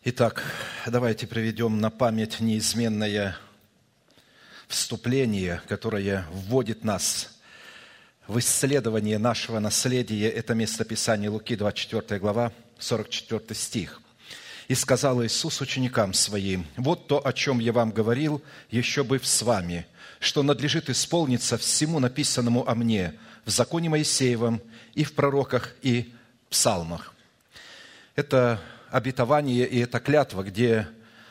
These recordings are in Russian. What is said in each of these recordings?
Итак, давайте приведем на память неизменное вступление, которое вводит нас в исследование нашего наследия. Это местописание Луки, 24 глава, 44 стих. «И сказал Иисус ученикам Своим: вот то, о чем я вам говорил, еще быв с вами, что надлежит исполниться всему написанному о мне в законе Моисеевом и в пророках и псалмах». Это обетование и эта клятва, где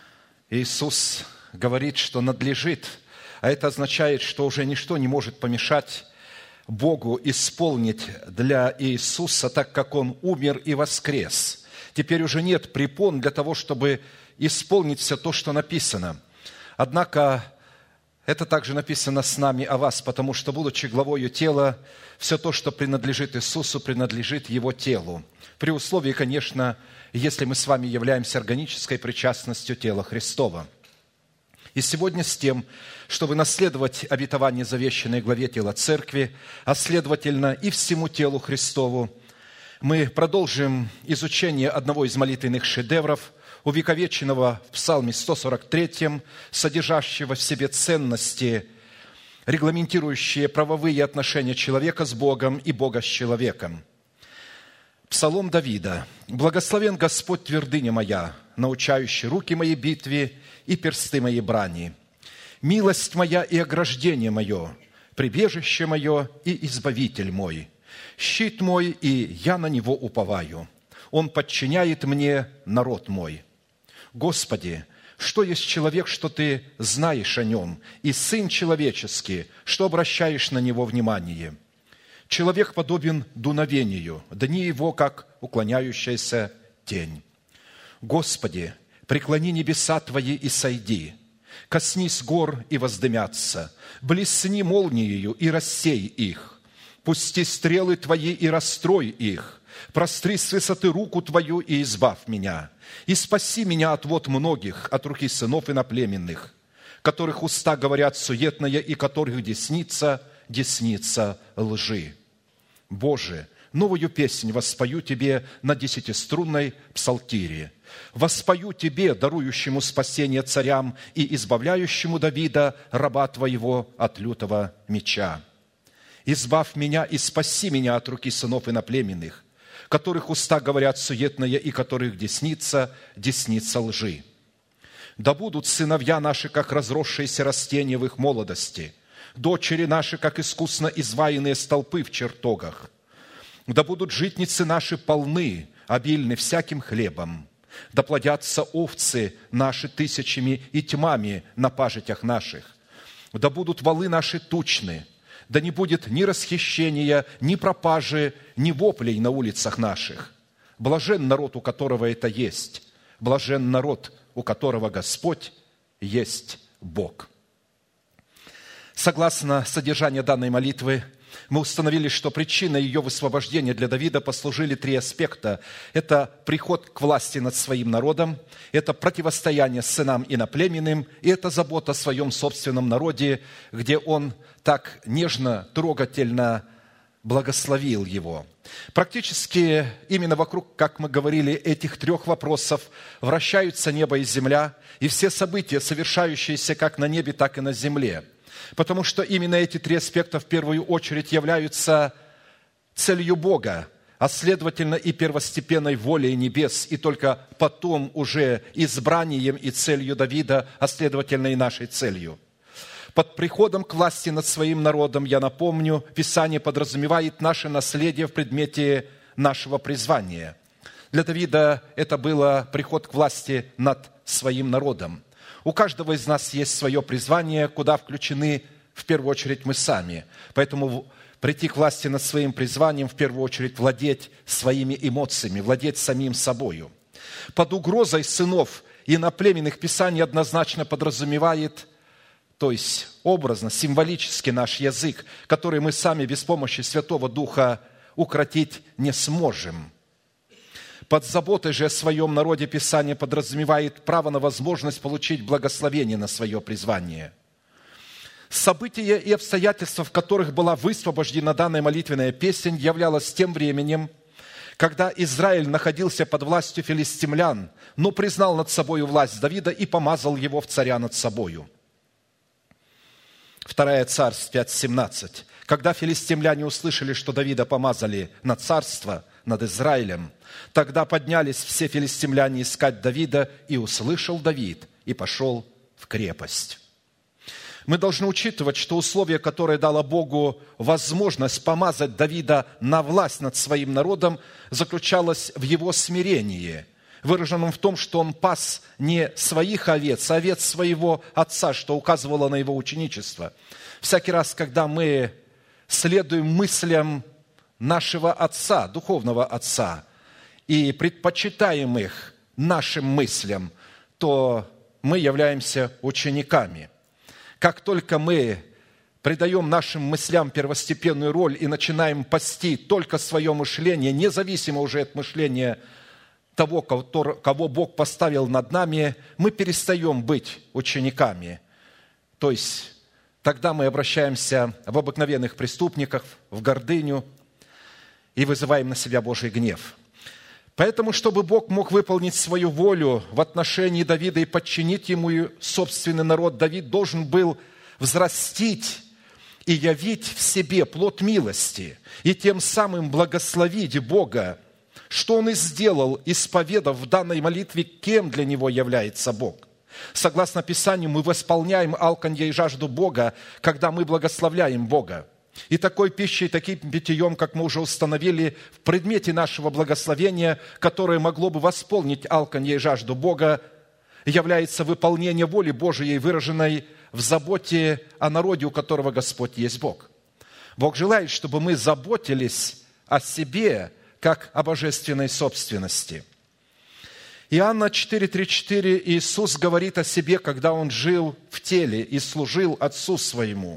Иисус говорит, что надлежит, а это означает, что уже ничто не может помешать Богу исполнить для Иисуса, так как Он умер и воскрес. Теперь уже нет препон для того, чтобы исполнить все то, что написано. Однако это также написано с нами о вас, потому что, будучи главою тела, все то, что принадлежит Иисусу, принадлежит Его телу. При условии, конечно, если мы с вами являемся органической причастностью тела Христова. И сегодня с тем, чтобы наследовать обетование, завещанное главе тела Церкви, а следовательно и всему телу Христову, мы продолжим изучение одного из молитвенных шедевров, увековеченного в Псалме 143, содержащего в себе ценности, регламентирующие правовые отношения человека с Богом и Бога с человеком. Псалом Давида. «Благословен Господь, твердыня моя, научающий руки мои битве и персты мои брани. Милость моя и ограждение мое, прибежище мое и избавитель мой, щит мой, и я на него уповаю. Он подчиняет мне народ мой. Господи, что есть человек, что Ты знаешь о нем, и сын человеческий, что обращаешь на него внимание? Человек подобен дуновению, дни его, как уклоняющаяся тень. Господи, преклони небеса Твои и сойди, коснись гор и воздымятся, блесни молниею и рассей их, пусти стрелы Твои и расстрой их, простри с высоты руку Твою и избавь меня, и спаси меня от вод многих, от руки сынов иноплеменных, которых уста говорят суетное и которых десница лжи. Боже, новую песнь воспою Тебе на 10-струнной псалтире. Воспою Тебе, дарующему спасение царям и избавляющему Давида, раба Твоего, от лютого меча. Избавь меня и спаси меня от руки сынов иноплеменных, которых уста говорят суетное и которых десница лжи. Да будут сыновья наши, как разросшиеся растения в их молодости, дочери наши, как искусно изваянные столпы в чертогах. Да будут житницы наши полны, обильны всяким хлебом. Да плодятся овцы наши тысячами и тьмами на пажитях наших. Да будут валы наши тучны, да не будет ни расхищения, ни пропажи, ни воплей на улицах наших. Блажен народ, у которого это есть. Блажен народ, у которого Господь есть Бог». Согласно содержанию данной молитвы, мы установили, что причиной ее высвобождения для Давида послужили три аспекта. Это приход к власти над своим народом, это противостояние сынам иноплеменным, и это забота о своем собственном народе, где он так нежно, трогательно благословил его. Практически именно вокруг, как мы говорили, этих трех вопросов вращаются небо и земля, и все события, совершающиеся как на небе, так и на земле. Потому что именно эти три аспекта в первую очередь являются целью Бога, а следовательно и первостепенной волей небес, и только потом уже избранием и целью Давида, а следовательно и нашей целью. Под приходом к власти над своим народом, я напомню, Писание подразумевает наше наследие в предмете нашего призвания. Для Давида это было приход к власти над своим народом. У каждого из нас есть свое призвание, куда включены в первую очередь мы сами. Поэтому прийти к власти над своим призванием, в первую очередь владеть своими эмоциями, владеть самим собою. Под угрозой сынов иноплеменных Писание однозначно подразумевает, то есть образно, символически наш язык, который мы сами без помощи Святого Духа укротить не сможем. Под заботой же о своем народе Писание подразумевает право на возможность получить благословение на свое призвание. События и обстоятельства, в которых была высвобождена данная молитвенная песнь, являлось тем временем, когда Израиль находился под властью филистимлян, но признал над собою власть Давида и помазал его в царя над собою». 2 Царств 5:17. Когда филистимляне услышали, что Давида помазали на царство над Израилем, тогда поднялись все филистимляне искать Давида, и услышал Давид, и пошел в крепость. Мы должны учитывать, что условие, которое дало Богу возможность помазать Давида на власть над своим народом, заключалось в его смирении, выраженном в том, что он пас не своих овец, а овец своего отца, что указывало на его ученичество. Всякий раз, когда мы следуем мыслям нашего отца, духовного отца, и предпочитаем их нашим мыслям, то мы являемся учениками. Как только мы придаем нашим мыслям первостепенную роль и начинаем пасти только свое мышление, независимо уже от мышления того, кого Бог поставил над нами, мы перестаем быть учениками. То есть тогда мы обращаемся в обыкновенных преступников, в гордыню и вызываем на себя Божий гнев. Поэтому, чтобы Бог мог выполнить свою волю в отношении Давида и подчинить ему собственный народ, Давид должен был взрастить и явить в себе плод милости, и тем самым благословить Бога, что он и сделал, исповедав в данной молитве, кем для него является Бог. Согласно Писанию, мы восполняем алканье и жажду Бога, когда мы благословляем Бога. И такой пищей, таким питьем, как мы уже установили, в предмете нашего благословения, которое могло бы восполнить алканье и жажду Бога, является выполнение воли Божией, выраженной в заботе о народе, у которого Господь есть Бог. Бог желает, чтобы мы заботились о себе, как о божественной собственности. Иоанна 4:34 Иисус говорит о себе, когда Он жил в теле и служил Отцу Своему.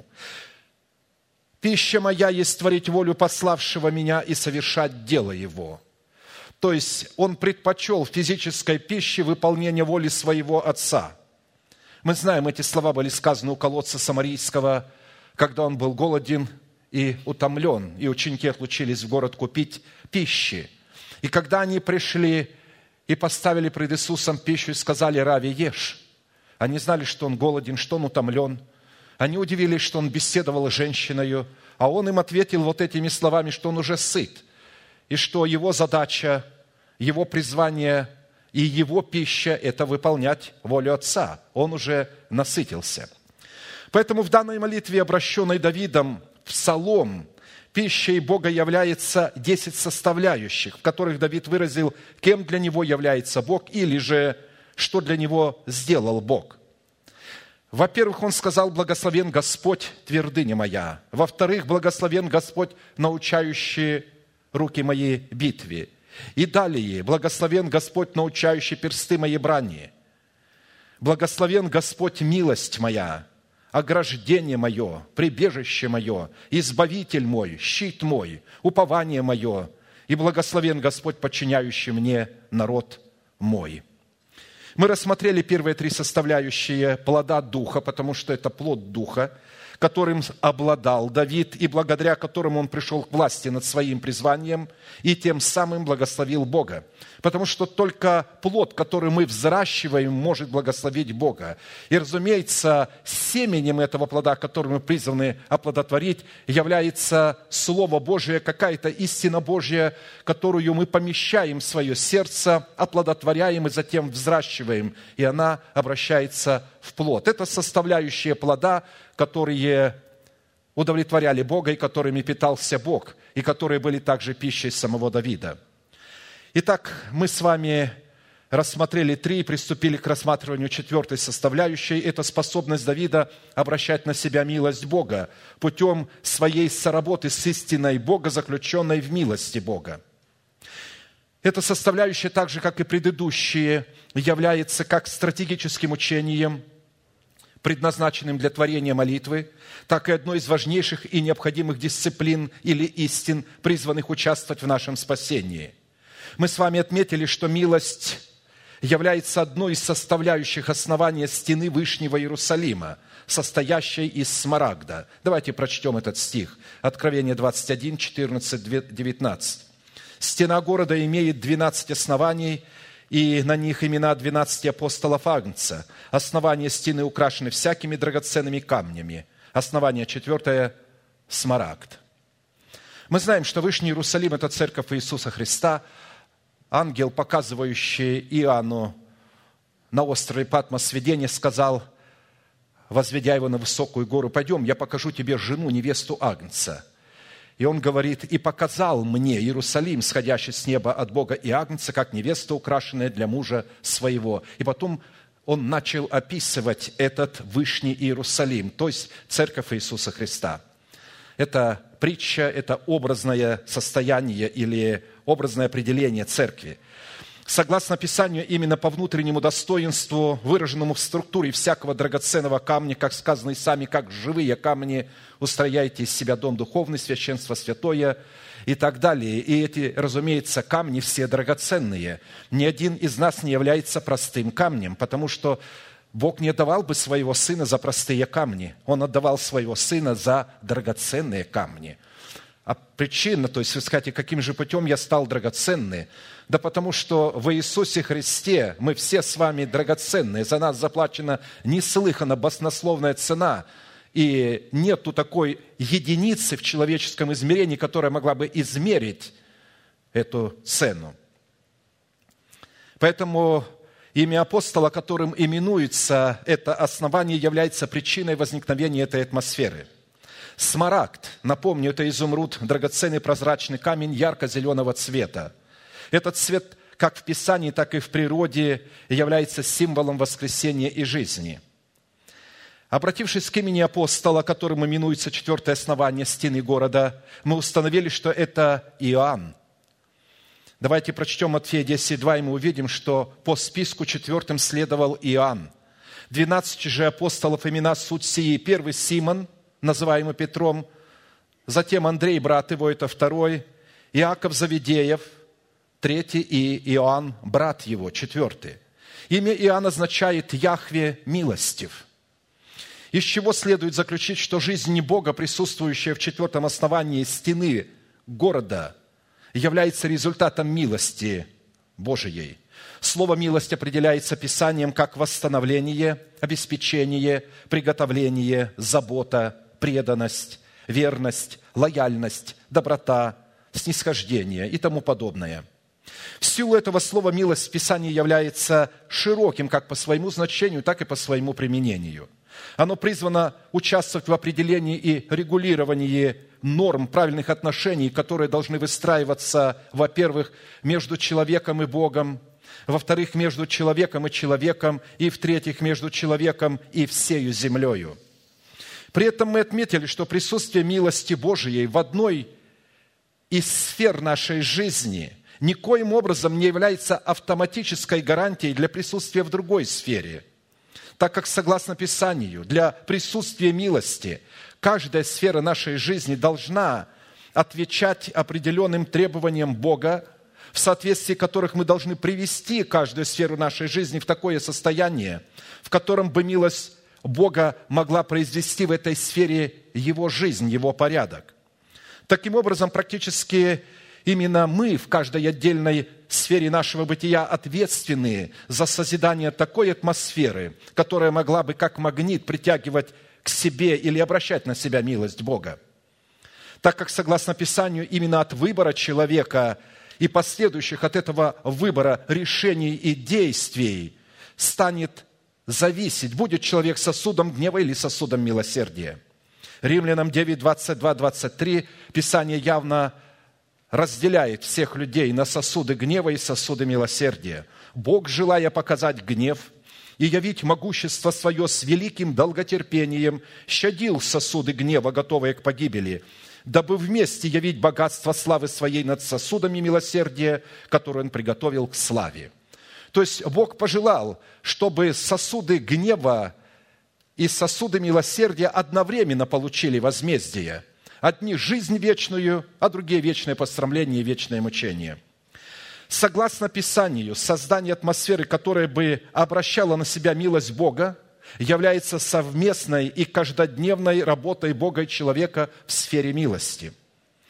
«Пища моя есть творить волю пославшего меня и совершать дело Его». То есть Он предпочел физической пище выполнение воли Своего Отца. Мы знаем, эти слова были сказаны у колодца Самарийского, когда Он был голоден и утомлен, и ученики отлучились в город купить пищи. И когда они пришли и поставили пред Иисусом пищу и сказали: «Рави, ешь», они знали, что Он голоден, что Он утомлен. Они удивились, что Он беседовал с женщиною, а Он им ответил вот этими словами, что Он уже сыт, и что Его задача, Его призвание и Его пища – это выполнять волю Отца. Он уже насытился. Поэтому в данной молитве, обращенной Давидом в псалом, пищей Бога является 10 составляющих, в которых Давид выразил, кем для него является Бог, или же, что для него сделал Бог. Во-первых, он сказал: «Благословен Господь, твердыня моя». Во-вторых, «Благословен Господь, научающий руки мои битве». И далее: «Благословен Господь, научающий персты мои брани». «Благословен Господь, милость моя, ограждение мое, прибежище мое, избавитель мой, щит мой, упование мое, и благословен Господь, подчиняющий мне народ мой». Мы рассмотрели первые 3 составляющие плода Духа, потому что это плод Духа, которым обладал Давид, и благодаря которому он пришел к власти над своим призванием, и тем самым благословил Бога. Потому что только плод, который мы взращиваем, может благословить Бога. И, разумеется, семенем этого плода, который мы призваны оплодотворить, является Слово Божие, какая-то истина Божья, которую мы помещаем в свое сердце, оплодотворяем и затем взращиваем, и она обращается в плод. Это составляющие плода, которые удовлетворяли Бога и которыми питался Бог, и которые были также пищей самого Давида. Итак, мы с вами рассмотрели 3 и приступили к рассматриванию 4 составляющей. Это способность Давида обращать на себя милость Бога путем своей соработы с истиной Бога, заключенной в милости Бога. Эта составляющая, так же, как и предыдущие, является как стратегическим учением, предназначенным для творения молитвы, так и одной из важнейших и необходимых дисциплин или истин, призванных участвовать в нашем спасении. Мы с вами отметили, что милость является одной из составляющих основания стены Вышнего Иерусалима, состоящей из смарагда. Давайте прочтем этот стих. Откровение 21, 14, 19. Стена города имеет 12 оснований, и на них имена 12 апостолов Агнца. Основания стены украшены всякими драгоценными камнями. Основание 4 – смарагд. Мы знаем, что Вышний Иерусалим – это церковь Иисуса Христа. Ангел, показывающий Иоанну на острове Патмос видение, сказал, возведя его на высокую гору: «Пойдем, я покажу тебе жену, невесту Агнца». И он говорит: «И показал мне Иерусалим, сходящий с неба от Бога и Агнца, как невеста, украшенная для мужа своего». И потом он начал описывать этот Вышний Иерусалим, то есть церковь Иисуса Христа. Это притча, это образное состояние или образное определение церкви. Согласно Писанию, именно по внутреннему достоинству, выраженному в структуре всякого драгоценного камня, как сказано, и сами, как живые камни, устрояйте из себя дом духовный, священство святое и так далее. И эти, разумеется, камни все драгоценные. Ни один из нас не является простым камнем, потому что Бог не отдавал бы своего Сына за простые камни. Он отдавал своего Сына за драгоценные камни. А причина, то есть вы скажете, каким же путем я стал драгоценный? Да потому что в Иисусе Христе мы все с вами драгоценные. За нас заплачена неслыханно баснословная цена. И нету такой единицы в человеческом измерении, которая могла бы измерить эту цену. Поэтому имя апостола, которым именуется это основание, является причиной возникновения этой атмосферы. Смарагд, напомню, это изумруд, драгоценный прозрачный камень ярко-зеленого цвета. Этот цвет как в Писании, так и в природе является символом воскресения и жизни. Обратившись к имени апостола, которым именуется 4 основание стены города, мы установили, что это Иоанн. Давайте прочтем Матфея 10:2, и мы увидим, что по списку 4 следовал Иоанн. 12 же апостолов имена суть сии: первый Симон, называемый Петром, затем Андрей, брат его, это второй, Иаков Завидеев, третий, и Иоанн, брат его, 4. Имя Иоанн означает «Яхве милостив». Из чего следует заключить, что жизнь Бога, присутствующая в 4 основании стены города, является результатом милости Божией. Слово «милость» определяется Писанием как восстановление, обеспечение, приготовление, забота, преданность, верность, лояльность, доброта, снисхождение и тому подобное. В силу этого слова «милость» в Писании является широким как по своему значению, так и по своему применению. Оно призвано участвовать в определении и регулировании норм правильных отношений, которые должны выстраиваться, во-первых, между человеком и Богом, во-вторых, между человеком и человеком, и, в-третьих, между человеком и всею землею. При этом мы отметили, что присутствие милости Божией в одной из сфер нашей жизни никоим образом не является автоматической гарантией для присутствия в другой сфере, так как, согласно Писанию, для присутствия милости каждая сфера нашей жизни должна отвечать определенным требованиям Бога, в соответствии которых мы должны привести каждую сферу нашей жизни в такое состояние, в котором бы милость Бога могла произвести в этой сфере Его жизнь, Его порядок. Таким образом, практически именно мы в каждой отдельной сфере нашего бытия ответственны за созидание такой атмосферы, которая могла бы как магнит притягивать к себе или обращать на себя милость Бога. Так как, согласно Писанию, именно от выбора человека и последующих от этого выбора решений и действий станет зависеть, будет человек сосудом гнева или сосудом милосердия. Римлянам 9, 22, 23 Писание явно разделяет всех людей на сосуды гнева и сосуды милосердия. Бог, желая показать гнев и явить могущество свое с великим долготерпением, щадил сосуды гнева, готовые к погибели, дабы вместе явить богатство славы своей над сосудами милосердия, которые Он приготовил к славе. То есть Бог пожелал, чтобы сосуды гнева и сосуды милосердия одновременно получили возмездие. Одни – жизнь вечную, а другие – вечное посрамление и вечное мучение. Согласно Писанию, создание атмосферы, которая бы обращала на себя милость Бога, является совместной и каждодневной работой Бога и человека в сфере милости.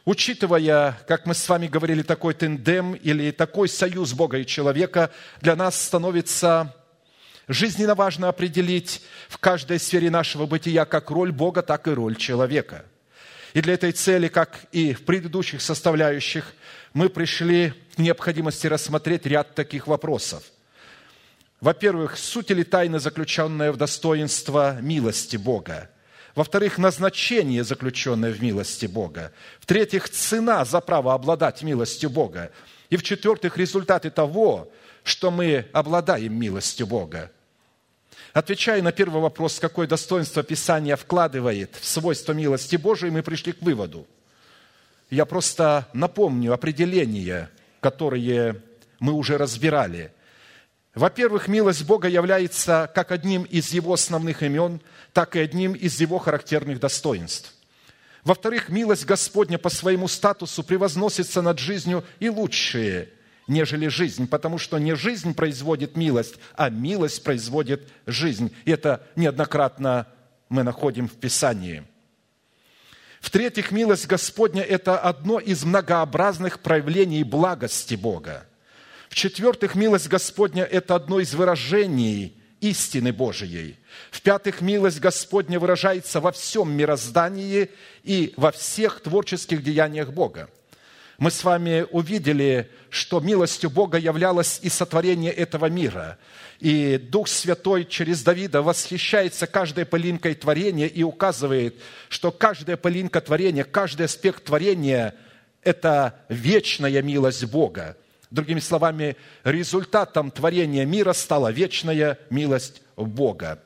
Учитывая, как мы с вами говорили, такой тандем или такой союз Бога и человека, для нас становится жизненно важно определить в каждой сфере нашего бытия как роль Бога, так и роль человека. И для этой цели, как и в предыдущих составляющих, мы пришли к необходимости рассмотреть ряд таких вопросов. Во-первых, суть или тайна, заключенная в достоинство милости Бога. Во-вторых, назначение, заключенное в милости Бога. В-третьих, цена за право обладать милостью Бога. И в-четвертых, результаты того, что мы обладаем милостью Бога. Отвечая на первый вопрос, какое достоинство Писание вкладывает в свойство милости Божией, мы пришли к выводу. Я просто напомню определения, которые мы уже разбирали. Во-первых, милость Бога является как одним из Его основных имен, так и одним из Его характерных достоинств. Во-вторых, милость Господня по своему статусу превозносится над жизнью и лучшее, нежели жизнь, потому что не жизнь производит милость, а милость производит жизнь. И это неоднократно мы находим в Писании. В-третьих, милость Господня – это одно из многообразных проявлений благости Бога. В-четвертых, милость Господня – это одно из выражений истины Божией. В-пятых, милость Господня выражается во всем мироздании и во всех творческих деяниях Бога. Мы с вами увидели, что милостью Бога являлось и сотворение этого мира. И Дух Святой через Давида восхищается каждой пылинкой творения и указывает, что каждая пылинка творения, каждый аспект творения – это вечная милость Бога. Другими словами, результатом творения мира стала вечная милость Бога.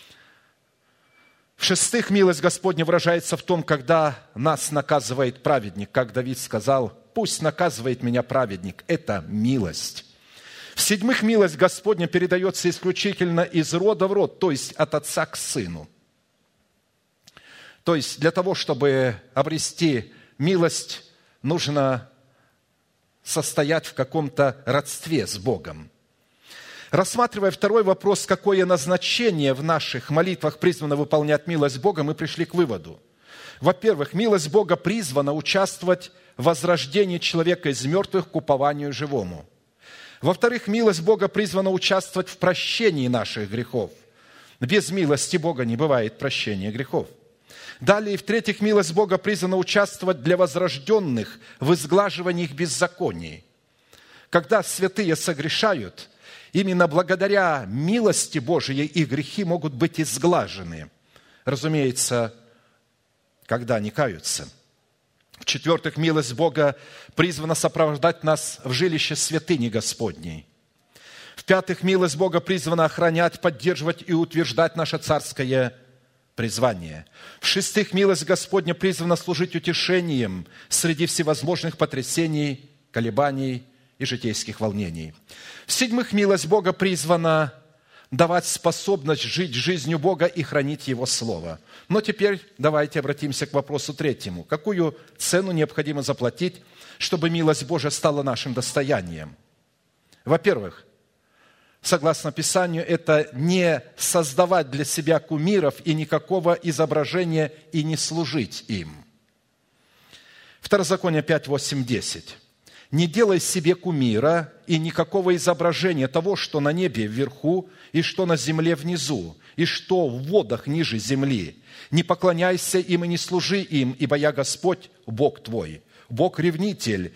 В-шестых, милость Господня выражается в том, когда нас наказывает праведник. Как Давид сказал, «Пусть наказывает меня праведник». Это милость. В-седьмых, милость Господня передается исключительно из рода в род, то есть от отца к сыну. То есть для того, чтобы обрести милость, нужно состоять в каком-то родстве с Богом. Рассматривая второй вопрос, какое назначение в наших молитвах призвано выполнять милость Бога, мы пришли к выводу. Во-первых, милость Бога призвана участвовать в возрождении человека из мертвых к упованию живому. Во-вторых, милость Бога призвана участвовать в прощении наших грехов. Без милости Бога не бывает прощения грехов. Далее, в-третьих, милость Бога призвана участвовать для возрожденных в изглаживании их беззаконий. Когда святые согрешают, именно благодаря милости Божией их грехи могут быть изглажены. Разумеется, когда они каются. В-четвертых, милость Бога призвана сопровождать нас в жилище святыни Господней. В-пятых, милость Бога призвана охранять, поддерживать и утверждать наше царское призвание. В-шестых, милость Господня призвана служить утешением среди всевозможных потрясений, колебаний и житейских волнений. В-седьмых, милость Бога призвана давать способность жить жизнью Бога и хранить Его Слово. Но теперь давайте обратимся к вопросу третьему. Какую цену необходимо заплатить, чтобы милость Божия стала нашим достоянием? Во-первых, согласно Писанию, это не создавать для себя кумиров и никакого изображения и не служить им. Второзаконие 5, 8, 10. «Не делай себе кумира и никакого изображения того, что на небе вверху, и что на земле внизу, и что в водах ниже земли. Не поклоняйся им и не служи им, ибо я Господь, Бог твой, Бог-ревнитель,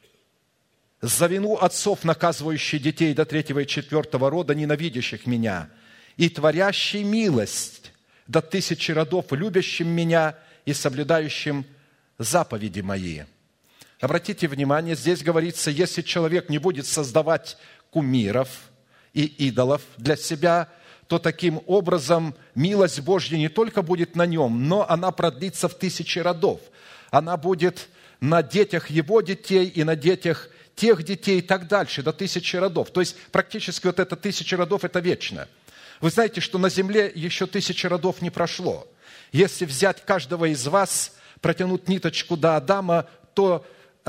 за вину отцов, наказывающий детей до 3 и 4 рода, ненавидящих меня, и творящий милость до 1000 родов, любящим меня и соблюдающим заповеди мои». Обратите внимание, здесь говорится, если человек не будет создавать кумиров и идолов для себя, то таким образом милость Божья не только будет на нем, но она продлится в 1000 родов. Она будет на детях его детей и на детях тех детей и так дальше, до 1000 родов. То есть практически вот это 1000 родов – это вечно. Вы знаете, что на земле еще 1000 родов не прошло. Если взять каждого из вас, протянуть ниточку до Адама, то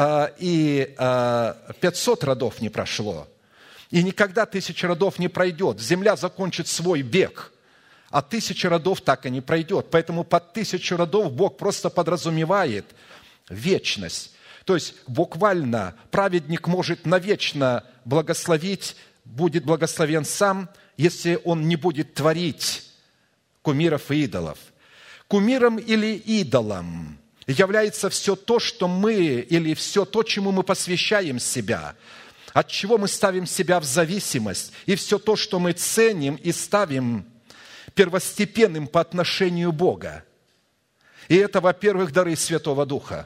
и 500 родов не прошло. И никогда 1000 родов не пройдет. Земля закончит свой бег, а 1000 родов так и не пройдет. Поэтому под 1000 родов Бог просто подразумевает вечность. То есть буквально праведник может навечно благословить, будет благословен сам, если он не будет творить кумиров и идолов. Кумиром или идолом является все то, что мы, или все то, чему мы посвящаем себя, от чего мы ставим себя в зависимость, и все то, что мы ценим и ставим первостепенным по отношению Бога. И это, во-первых, дары Святого Духа.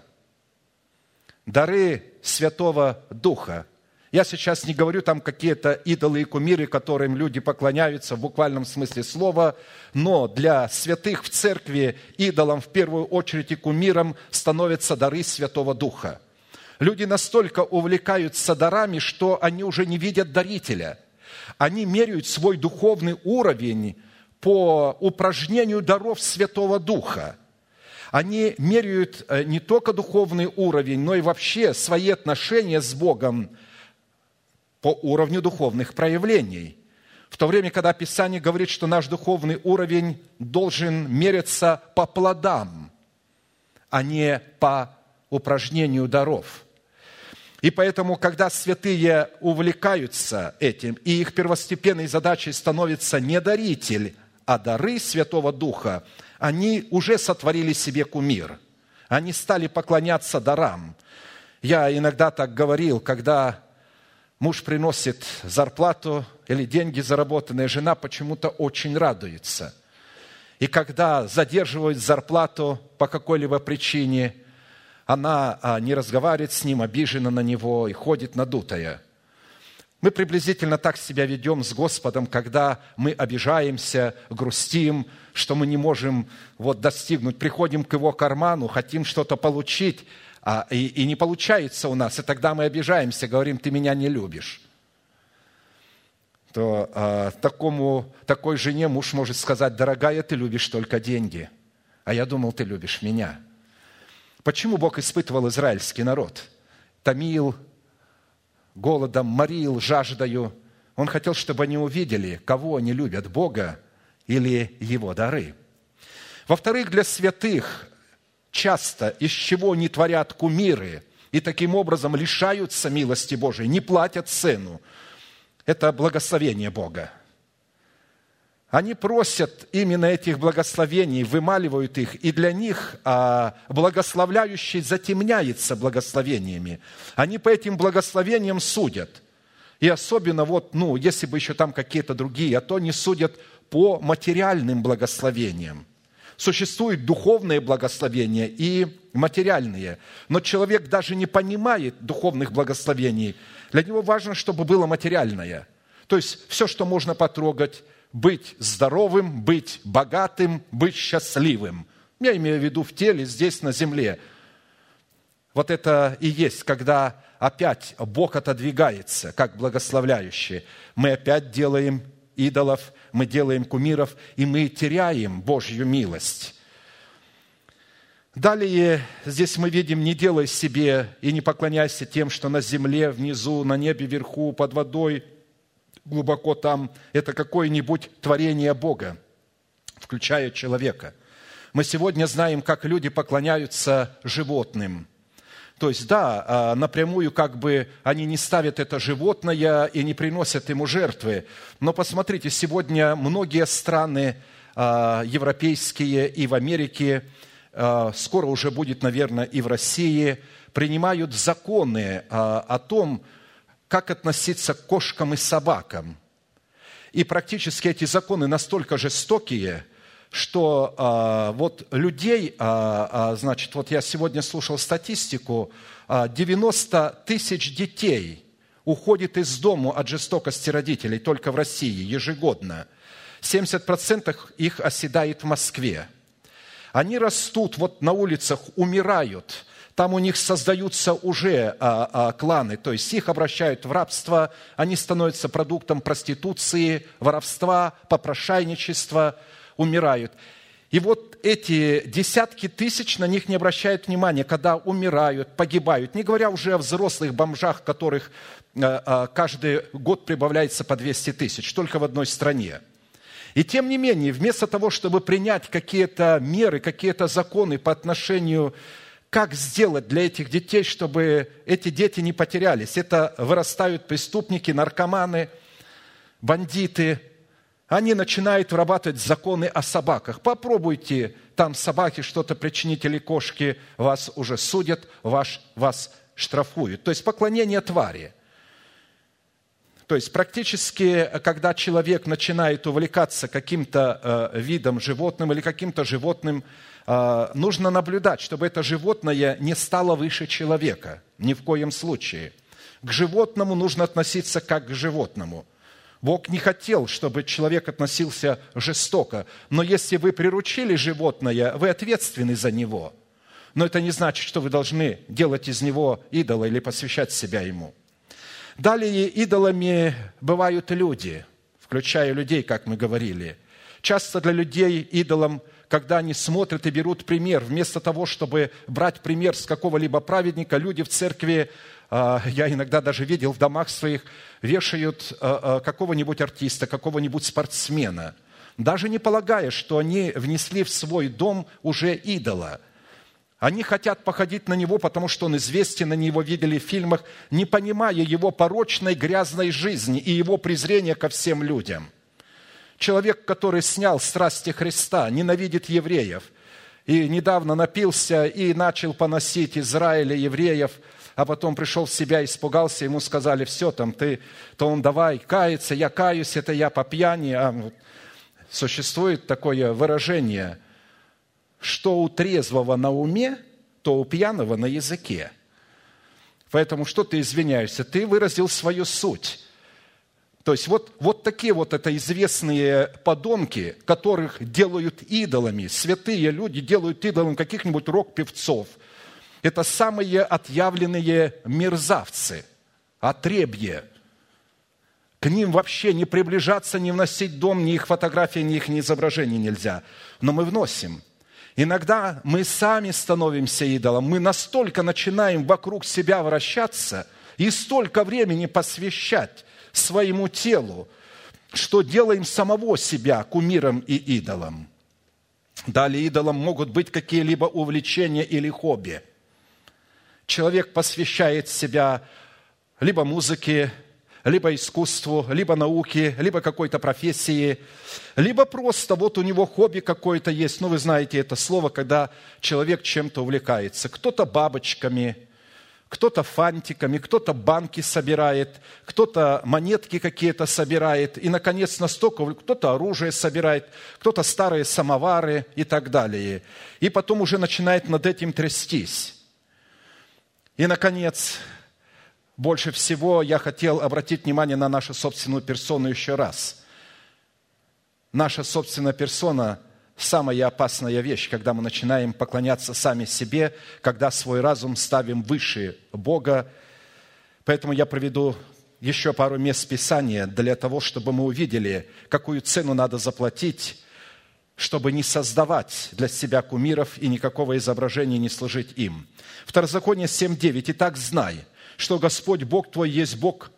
Дары Святого Духа. Я сейчас не говорю там какие-то идолы и кумиры, которым люди поклоняются в буквальном смысле слова, но для святых в церкви идолом в первую очередь и кумиром становятся дары Святого Духа. Люди настолько увлекаются дарами, что они уже не видят дарителя. Они меряют свой духовный уровень по упражнению даров Святого Духа. Они меряют не только духовный уровень, но и вообще свои отношения с Богом по уровню духовных проявлений. В то время, когда Писание говорит, что наш духовный уровень должен меряться по плодам, а не по упражнению даров. И поэтому, когда святые увлекаются этим, и их первостепенной задачей становится не даритель, а дары Святого Духа, они уже сотворили себе кумир. Они стали поклоняться дарам. Я иногда так говорил, когда муж приносит зарплату или деньги заработанные, жена почему-то очень радуется. И когда задерживают зарплату по какой-либо причине, она не разговаривает с ним, обижена на него и ходит надутая. Мы приблизительно так себя ведем с Господом, когда мы обижаемся, грустим, что мы не можем достигнуть. Приходим к Его карману, хотим что-то получить, и не получается у нас. И тогда мы обижаемся, говорим: ты меня не любишь. То такой жене муж может сказать: дорогая, ты любишь только деньги, а я думал, ты любишь меня. Почему Бог испытывал израильский народ? Томил голодом, морил жаждою. Он хотел, чтобы они увидели, кого они любят, Бога или Его дары. Во-вторых, для святых часто из чего они творят кумиры и таким образом лишаются милости Божией, не платят цену. Это благословение Бога. Они просят именно этих благословений, вымаливают их, и для них благословляющий затемняется благословениями. Они по этим благословениям судят. И особенно если бы еще там какие-то другие, то они судят по материальным благословениям. Существуют духовные благословения и материальные. Но человек даже не понимает духовных благословений. Для него важно, чтобы было материальное. То есть все, что можно потрогать, быть здоровым, быть богатым, быть счастливым. Я имею в виду в теле, здесь на земле. Вот это и есть, когда опять Бог отодвигается, как благословляющий. Мы опять делаем идолов, мы делаем кумиров, и мы теряем Божью милость. Далее здесь мы видим: не делай себе и не поклоняйся тем, что на земле, внизу, на небе, вверху, под водой, глубоко там. Это какое-нибудь творение Бога, включая человека. Мы сегодня знаем, как люди поклоняются животным. То есть, напрямую они не ставят это животное и не приносят ему жертвы. Но посмотрите, сегодня многие страны европейские и в Америке, скоро уже будет, наверное, и в России, принимают законы о том, как относиться к кошкам и собакам. И практически эти законы настолько жестокие, что людей, я сегодня слушал статистику, 90 тысяч детей уходит из дома от жестокости родителей только в России ежегодно. 70% их оседает в Москве. Они растут на улицах, умирают. Там у них создаются уже кланы, то есть их обращают в рабство, они становятся продуктом проституции, воровства, попрошайничества, умирают. И эти десятки тысяч, на них не обращают внимания, когда умирают, погибают. Не говоря уже о взрослых бомжах, которых каждый год прибавляется по 200 тысяч, только в одной стране. И тем не менее, вместо того, чтобы принять какие-то меры, какие-то законы по отношению Как сделать для этих детей, чтобы эти дети не потерялись? Это вырастают преступники, наркоманы, бандиты. Они начинают вырабатывать законы о собаках. Попробуйте там собаке что-то причинить или кошке, вас уже судят, вас штрафуют. То есть поклонение твари. То есть практически, когда человек начинает увлекаться каким-то видом животным или каким-то животным, нужно наблюдать, чтобы это животное не стало выше человека. Ни в коем случае. К животному нужно относиться как к животному. Бог не хотел, чтобы человек относился жестоко. Но если вы приручили животное, вы ответственны за него. Но это не значит, что вы должны делать из него идола или посвящать себя ему. Далее идолами бывают люди, включая людей, как мы говорили. Часто для людей идолом, когда они смотрят и берут пример, вместо того, чтобы брать пример с какого-либо праведника, люди в церкви, я иногда даже видел в домах своих, вешают какого-нибудь артиста, какого-нибудь спортсмена, даже не полагая, что они внесли в свой дом уже идола. Они хотят походить на него, потому что он известен, они его видели в фильмах, не понимая его порочной, грязной жизни и его презрения ко всем людям. Человек, который снял страсти Христа, ненавидит евреев, и недавно напился и начал поносить Израиля, евреев, а потом пришел в себя, испугался, ему сказали: все, то он давай каяться, я каюсь, это я по пьяни. Существует такое выражение: что у трезвого на уме, то у пьяного на языке. Поэтому что ты извиняешься? Ты выразил свою суть. То есть вот такие вот это известные подонки, которых делают идолами, святые люди делают идолами каких-нибудь рок-певцов. Это самые отъявленные мерзавцы, отребье. К ним вообще не приближаться, не вносить в дом, ни их фотографии, ни их изображений нельзя. Но мы вносим. Иногда мы сами становимся идолом. Мы настолько начинаем вокруг себя вращаться и столько времени посвящать своему телу, что делаем самого себя кумиром и идолом. Далее идолом могут быть какие-либо увлечения или хобби. Человек посвящает себя либо музыке, либо искусству, либо науке, либо какой-то профессии, либо просто вот у него хобби какое-то есть. Вы знаете это слово, когда человек чем-то увлекается. Кто-то бабочками, кто-то фантиками, кто-то банки собирает, кто-то монетки какие-то собирает. И, наконец, настолько кто-то оружие собирает, кто-то старые самовары и так далее. И потом уже начинает над этим трястись. И, наконец, больше всего я хотел обратить внимание на нашу собственную персону еще раз. Наша собственная персона – самая опасная вещь, когда мы начинаем поклоняться сами себе, когда свой разум ставим выше Бога. Поэтому я приведу еще пару мест Писания для того, чтобы мы увидели, какую цену надо заплатить, чтобы не создавать для себя кумиров и никакого изображения не служить им. Второзаконие 7:9. «Итак, знай, что Господь Бог твой есть Бог,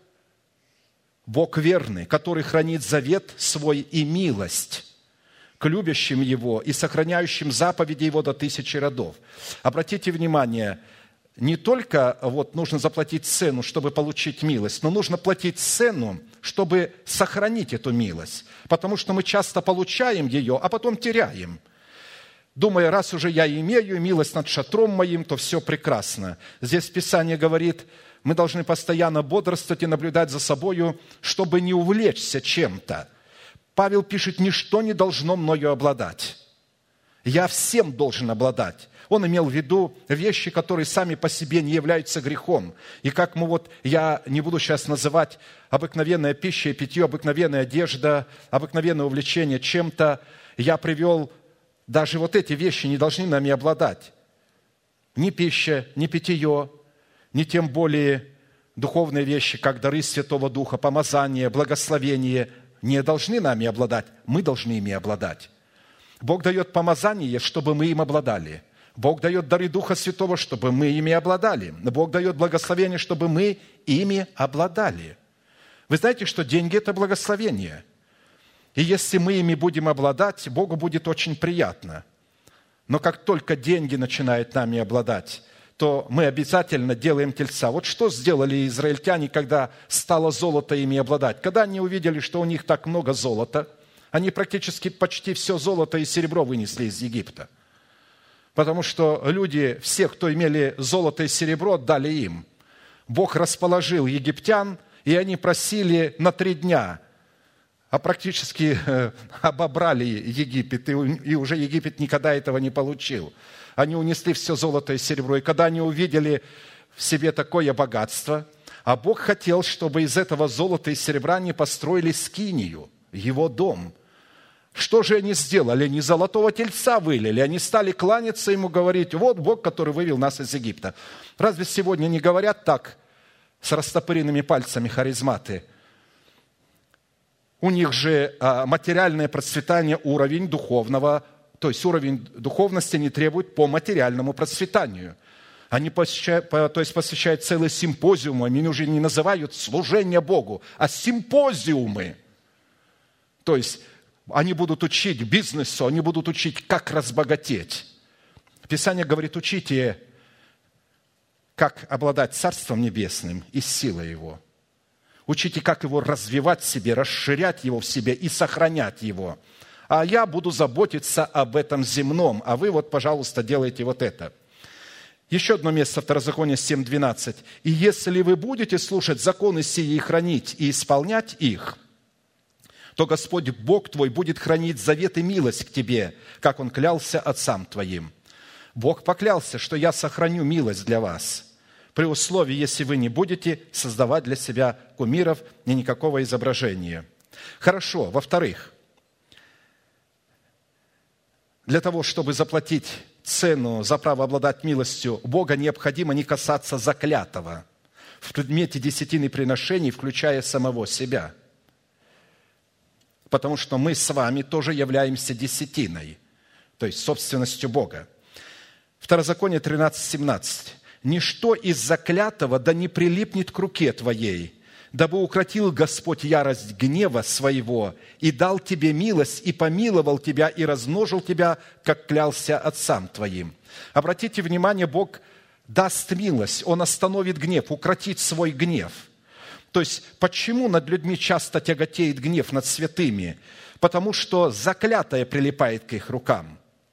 Бог верный, который хранит завет свой и милость к любящим Его и сохраняющим заповеди Его до 1000 родов». Обратите внимание, не только нужно заплатить цену, чтобы получить милость, но нужно платить цену, чтобы сохранить эту милость. Потому что мы часто получаем ее, а потом теряем. Думая, раз уже я имею милость над шатром моим, то все прекрасно. Здесь Писание говорит, мы должны постоянно бодрствовать и наблюдать за собою, чтобы не увлечься чем-то. Павел пишет, ничто не должно мною обладать. Я всем должен обладать. Он имел в виду вещи, которые сами по себе не являются грехом. И как я не буду сейчас называть обыкновенная пища и питье, обыкновенная одежда, обыкновенное увлечение чем-то, я привел, даже эти вещи не должны нами обладать. Ни пища, ни питье, ни тем более духовные вещи, как дары Святого Духа, помазание, благословение, не должны нами обладать. Мы должны ими обладать. Бог дает помазание, чтобы мы им обладали. Бог дает дары Духа Святого, чтобы мы ими обладали. Бог дает благословение, чтобы мы ими обладали. Вы знаете, что деньги – это благословение. И если мы ими будем обладать, Богу будет очень приятно. Но как только деньги начинают нами обладать, то мы обязательно делаем тельца. Вот что сделали израильтяне, когда стало золото ими обладать? Когда они увидели, что у них так много золота, они практически почти все золото и серебро вынесли из Египта. Потому что люди, все, кто имели золото и серебро, отдали им. Бог расположил египтян, и они просили на 3 дня, а практически обобрали Египет, и уже Египет никогда этого не получил. Они унесли все золото и серебро, и когда они увидели в себе такое богатство, а Бог хотел, чтобы из этого золота и серебра они построили скинию, его дом. Что же они сделали? Они золотого тельца вылили, они стали кланяться ему, говорить: вот Бог, который вывел нас из Египта. Разве сегодня не говорят так с растопыренными пальцами харизматы? У них же материальное процветание, уровень духовного, то есть уровень духовности не требует по материальному процветанию. Они посвящают целые симпозиумы, они уже не называют служение Богу, а симпозиумы. То есть они будут учить бизнесу, они будут учить, как разбогатеть. Писание говорит: учите, как обладать Царством Небесным и силой Его. Учите, как его развивать в себе, расширять его в себе и сохранять его. А я буду заботиться об этом земном, а вы вот, пожалуйста, делайте вот это. Еще одно место, Второзаконие 7:12. «И если вы будете слушать законы сии и хранить, и исполнять их, то Господь Бог твой будет хранить завет и милость к тебе, как Он клялся отцам твоим». Бог поклялся, что я сохраню милость для вас, при условии, если вы не будете создавать для себя кумиров и никакого изображения. Хорошо. Во-вторых, для того, чтобы заплатить цену за право обладать милостью Бога, необходимо не касаться заклятого в предмете десятины приношений, включая самого себя. Потому что мы с вами тоже являемся десятиной, то есть собственностью Бога. Второзаконие 13:17. «Ничто из заклятого да не прилипнет к руке твоей, дабы укротил Господь ярость гнева своего, и дал тебе милость, и помиловал тебя, и размножил тебя, как клялся отцам твоим». Обратите внимание, Бог даст милость, Он остановит гнев, укротит свой гнев. То есть, почему над людьми часто тяготеет гнев, над святыми? Потому что заклятое прилипает к их рукам.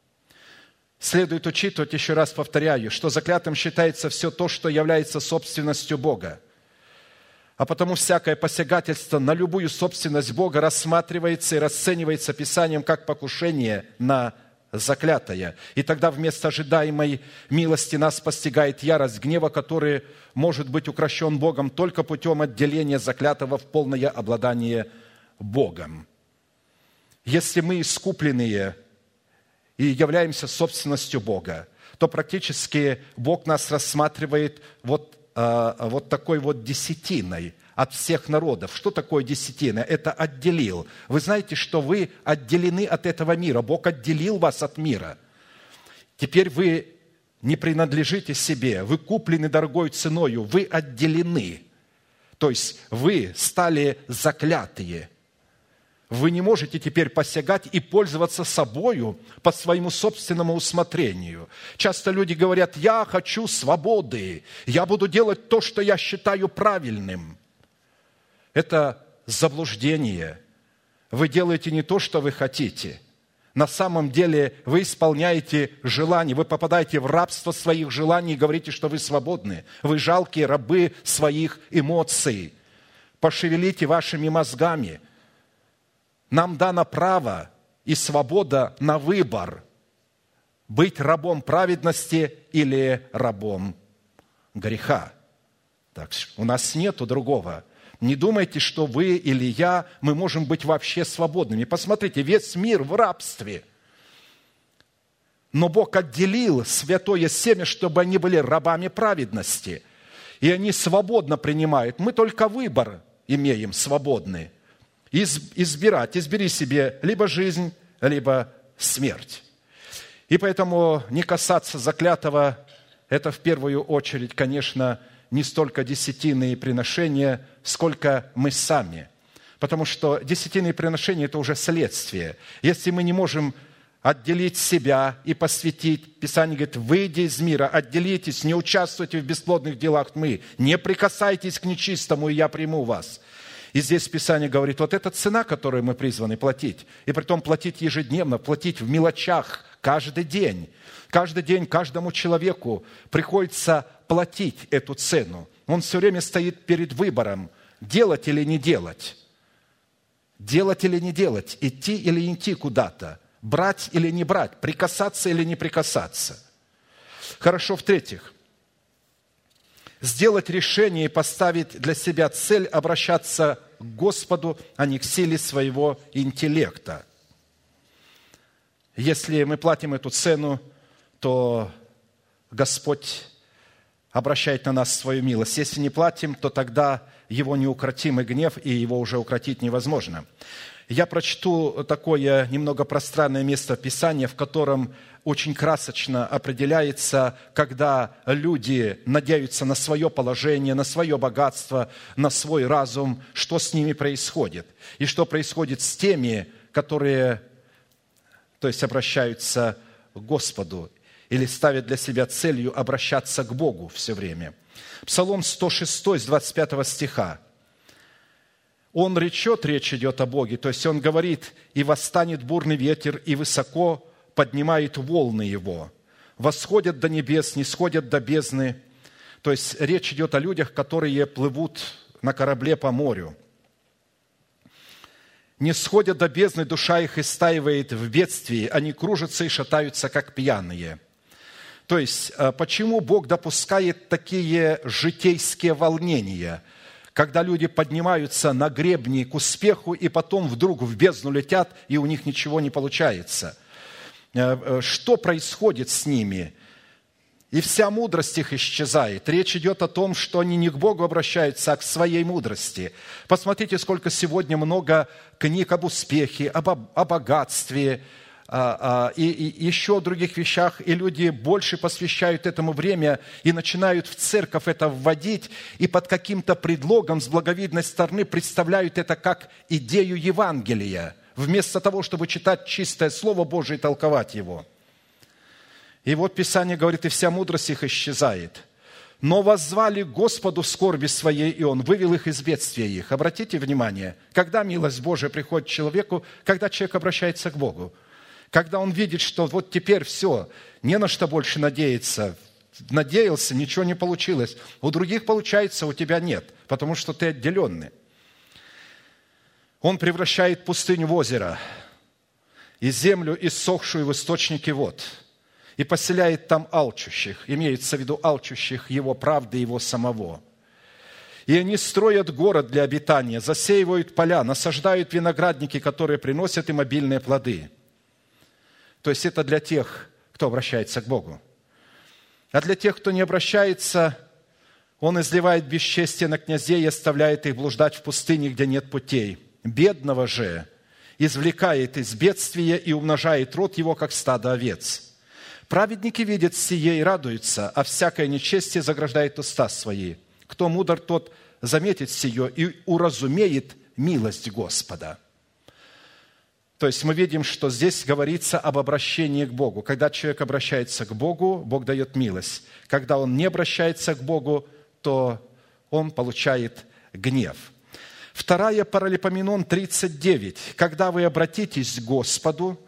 Следует учитывать, еще раз повторяю, что заклятым считается все то, что является собственностью Бога. А потому всякое посягательство на любую собственность Бога рассматривается и расценивается Писанием как покушение на заклятое. И тогда вместо ожидаемой милости нас постигает ярость гнева, который может быть укрощен Богом только путем отделения заклятого в полное обладание Богом. Если мы искупленные и являемся собственностью Бога, то практически Бог нас рассматривает вот такой вот десятиной от всех народов. Что такое десятина? Это отделил. Вы знаете, что вы отделены от этого мира. Бог отделил вас от мира. Теперь вы не принадлежите себе. Вы куплены дорогой ценою. Вы отделены. То есть вы стали заклятые. Вы не можете теперь посягать и пользоваться собою по своему собственному усмотрению. Часто люди говорят: я хочу свободы, я буду делать то, что я считаю правильным. Это заблуждение. Вы делаете не то, что вы хотите. На самом деле вы исполняете желания, вы попадаете в рабство своих желаний и говорите, что вы свободны. Вы жалкие рабы своих эмоций. Пошевелите вашими мозгами. Нам дано право и свобода на выбор – быть рабом праведности или рабом греха. Так, у нас нету другого. Не думайте, что вы или я, мы можем быть вообще свободными. Посмотрите, весь мир в рабстве. Но Бог отделил святое семя, чтобы они были рабами праведности. И они свободно принимают. Мы только выбор имеем свободный. Избери себе либо жизнь, либо смерть. И поэтому не касаться заклятого – это в первую очередь, конечно, не столько десятины и приношения, сколько мы сами. Потому что десятины и приношения – это уже следствие. Если мы не можем отделить себя и посвятить. Писание говорит, выйди из мира, отделитесь, не участвуйте в бесплодных делах тьмы, не прикасайтесь к нечистому, и я приму вас. И здесь Писание говорит, вот это цена, которую мы призваны платить. И притом платить ежедневно, платить в мелочах каждый день. Каждый день каждому человеку приходится платить эту цену. Он все время стоит перед выбором, делать или не делать. Делать или не делать, идти или не идти куда-то, брать или не брать, прикасаться или не прикасаться. Хорошо, в-третьих, сделать решение и поставить для себя цель обращаться к Господу, а не к силе своего интеллекта. Если мы платим эту цену, то Господь обращает на нас свою милость. Если не платим, то тогда Его неукротимый гнев, и Его уже укротить невозможно. Я прочту такое немного пространное место Писания, в котором очень красочно определяется, когда люди надеются на свое положение, на свое богатство, на свой разум, что с ними происходит. И что происходит с теми, которые, то есть, обращаются к Господу или ставят для себя целью обращаться к Богу все время. Псалом 106, с 25 стиха. Он речет, речь идет о Боге, то есть он говорит, «И восстанет бурный ветер, и высоко поднимает волны его. Восходят до небес, не сходят до бездны». То есть речь идет о людях, которые плывут на корабле по морю. «Не сходят до бездны, душа их истаивает в бедствии, они кружатся и шатаются, как пьяные». То есть, почему Бог допускает такие житейские волнения, когда люди поднимаются на гребни к успеху и потом вдруг в бездну летят, и у них ничего не получается? Что происходит с ними? И вся мудрость их исчезает. Речь идет о том, что они не к Богу обращаются, а к своей мудрости. Посмотрите, сколько сегодня много книг об успехе, о богатстве, и еще о других вещах, и люди больше посвящают этому время и начинают в церковь это вводить, и под каким-то предлогом с благовидной стороны представляют это как идею Евангелия, вместо того, чтобы читать чистое Слово Божие и толковать его. И вот Писание говорит, и вся мудрость их исчезает. Но воззвали к Господу в скорби своей, и Он вывел их из бедствия их. Обратите внимание, когда милость Божия приходит к человеку, когда человек обращается к Богу. Когда он видит, что вот теперь все, не на что больше надеяться, надеялся, ничего не получилось. У других получается, у тебя нет, потому что ты отделенный. Он превращает пустыню в озеро, и землю иссохшую в источники вод, и поселяет там алчущих, имеется в виду алчущих Его правды, Его самого. И они строят город для обитания, засеивают поля, насаждают виноградники, которые приносят им обильные плоды. То есть это для тех, кто обращается к Богу. А для тех, кто не обращается, он изливает бесчестие на князей и оставляет их блуждать в пустыне, где нет путей. Бедного же извлекает из бедствия и умножает род его, как стадо овец. Праведники видят сие и радуются, а всякое нечестие заграждает уста свои. Кто мудр, тот заметит сие и уразумеет милость Господа». То есть мы видим, что здесь говорится об обращении к Богу. Когда человек обращается к Богу, Бог дает милость. Когда он не обращается к Богу, то он получает гнев. 2 Паралипоменон 39. «Когда вы обратитесь к Господу,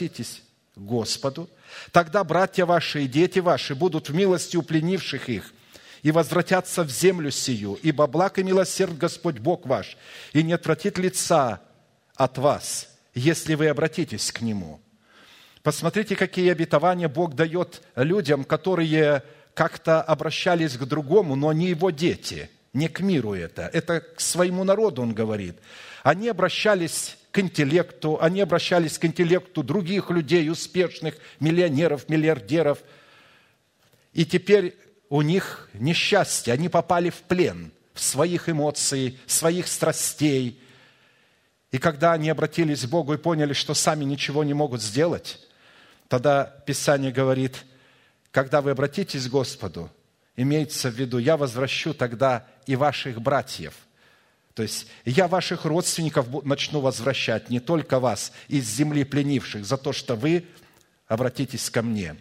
тогда братья ваши и дети ваши будут в милости у пленивших их и возвратятся в землю сию, ибо благ и милосерд Господь Бог ваш, и не отвратит лица от вас, если вы обратитесь к Нему». Посмотрите, какие обетования Бог дает людям, которые как-то обращались к другому, но не Его дети, не к миру это. Это к своему народу, Он говорит. Они обращались к интеллекту, они обращались к интеллекту других людей, успешных, миллионеров, миллиардеров. И теперь у них несчастье, они попали в плен в своих эмоций, своих страстей. И когда они обратились к Богу и поняли, что сами ничего не могут сделать, тогда Писание говорит, когда вы обратитесь к Господу, имеется в виду, я возвращу тогда и ваших братьев. То есть я ваших родственников начну возвращать, не только вас, из земли пленивших, за то, что вы обратитесь ко мне».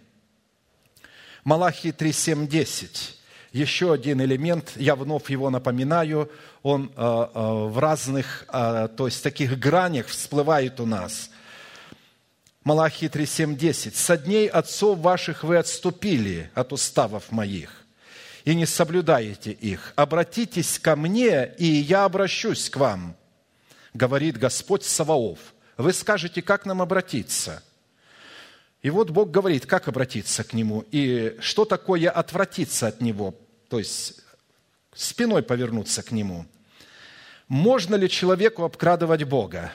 Малахии 3, 7, 10. Еще один элемент, я вновь его напоминаю, он в разных, то есть таких гранях всплывает у нас. Малахии 3, 7, 10. «Со дней отцов ваших вы отступили от уставов моих, и не соблюдаете их. Обратитесь ко мне, и я обращусь к вам, говорит Господь Саваоф». Вы скажете, как нам обратиться? И вот Бог говорит, как обратиться к Нему, и что такое отвратиться от Него, то есть спиной повернуться к Нему. Можно ли человеку обкрадывать Бога?